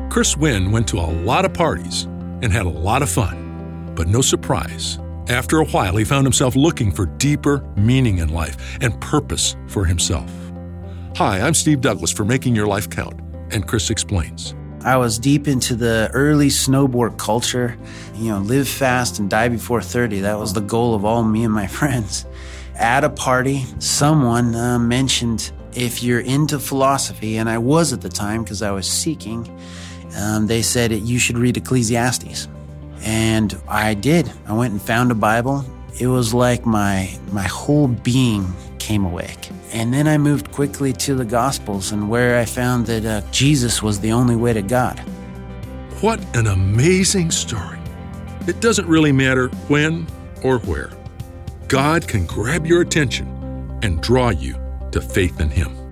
Chris Wynn went to a lot of parties and had a lot of fun. But no surprise, after a while he found himself looking for deeper meaning in life and purpose for himself. Hi, I'm Steve Douglas for Making Your Life Count, and Chris explains. I was deep into the early snowboard culture. Live fast and die before 30. That was the goal of all me and my friends. At a party, someone mentioned, if you're into philosophy, and I was at the time because I was seeking, they said you should read Ecclesiastes. And I did. I went and found a Bible. It was like my whole being came awake. And then I moved quickly to the Gospels, and where I found that Jesus was the only way to God. What an amazing story. It doesn't really matter when or where. God can grab your attention and draw you to faith in Him.